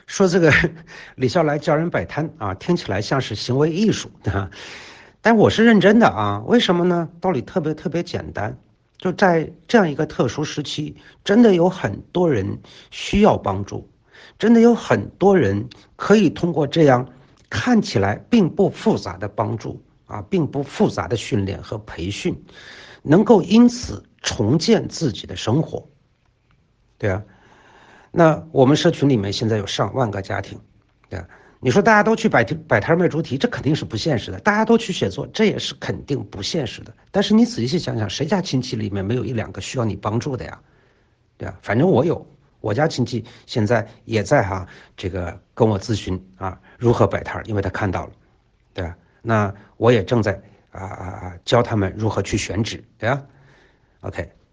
说这个李笑来教人摆摊啊，听起来像是行为艺术啊，但我是认真的啊。为什么呢？道理特别特别简单，就在这样一个特殊时期，真的有很多人需要帮助，真的有很多人可以通过这样看起来并不复杂的帮助啊，并不复杂的训练和培训，能够因此重建自己的生活，对啊。那我们社群里面现在有上万个家庭，对吧？你说大家都去摆摊卖猪蹄，这肯定是不现实的；大家都去写作，这也是肯定不现实的。但是你仔细想想，谁家亲戚里面没有一两个需要你帮助的呀？对吧？反正我有，我家亲戚现在也在这个跟我咨询啊，如何摆摊，因为他看到了，对吧？那我也正在教他们如何去选址，对吧？OK。